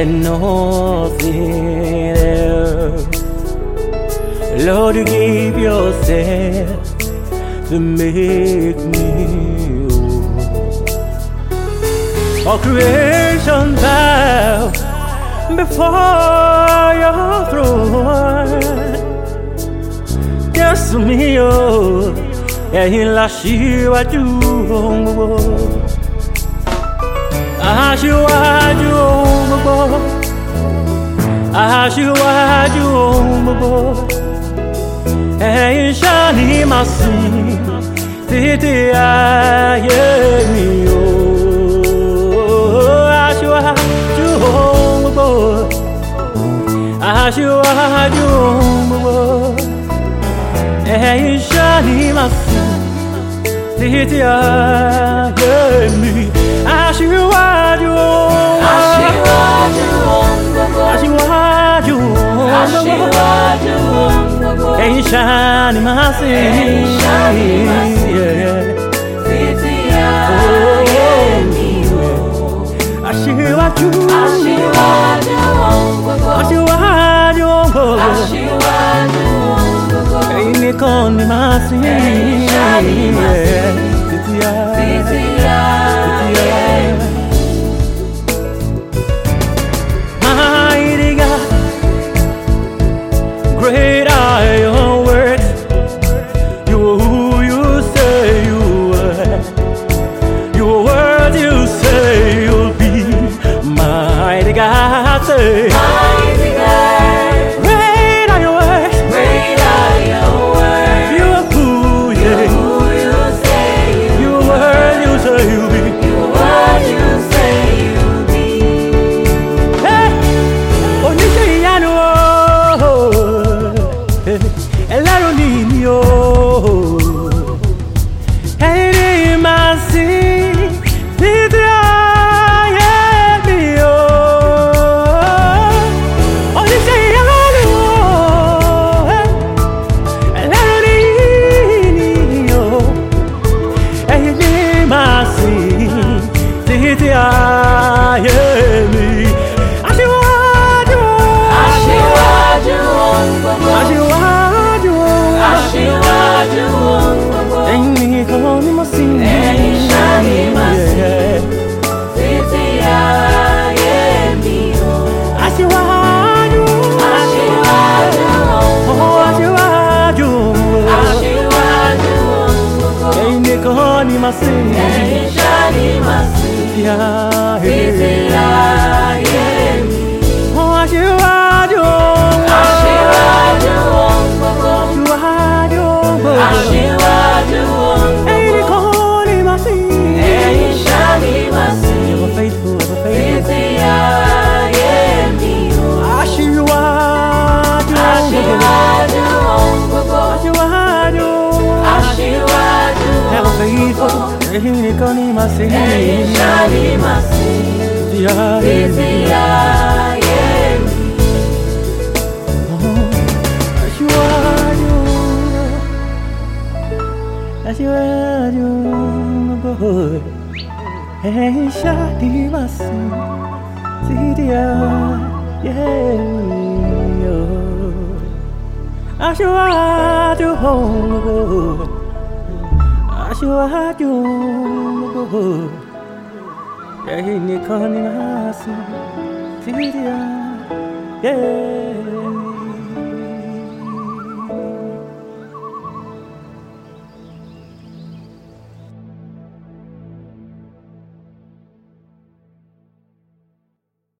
and nothing else. Lord, you gave yourself to make me whole. All creation bow before your throne. Yes, me, oh, and he lost you, I do. Shani masi titi ayemi o ashua juombo shani masi titi ayemi ashua shani masi mighty God, great are your words. You are who you say you are. Your words you say you'll be. Mighty God, say. Mighty God, Great are your words. great are your words. You are who you Who you say you Your word you say you'll be. Your word you say you'll be. Hey, oh you say I know. And I don't need you. Hey, my sin, did I have you? Oh, you say I know. And I don't need you. Hey, my sin, did I have me? Aṣíwájú ohun gbogbo. Aṣíwájú. Aṣíwájú ohun gbogbo. Ẹ̀yin nìkan ni mo sìn. Ẹ̀yin ṣá ni màá sìn. Títí ayé mi o. Aṣíwájú. Aṣíwájú ohun gbogbo. Aṣíwájú. Aṣíwájú ohun gbogbo. Ẹ̀yin nìkan ni mo sìn. Ẹ̀yin ṣá ni màá sìn. Títí ayé mi. Aṣíwájú. Aṣíwájú ohun gbogbo. Aṣíwájú. Aṣíwájú ohun gbogbo. Ẹ̀yin nìkan ni mo sìn. Ẹ̀yin ṣá ni màá sìn. Ever faithful, ever faithful. Títí ayé mi o. Aṣíwájú. Aṣíwájú ohun gbogbo. Aṣíwájú. Aṣíwájú Ever ohun faithful. gbogbo. Ẹ̀yin nìkan ni mo sìn. Ẹ̀yin ṣá ni màá sìn. Títí ayé mi. Aṣíwájú. Aṣíwájú. Ẹ̀yin ṣá ni mo sìn. Títí ayé mi o. Aṣíwájú. Aṣíwájú. Ẹ̀yin nìkan ni màá sìn. Títí ayé.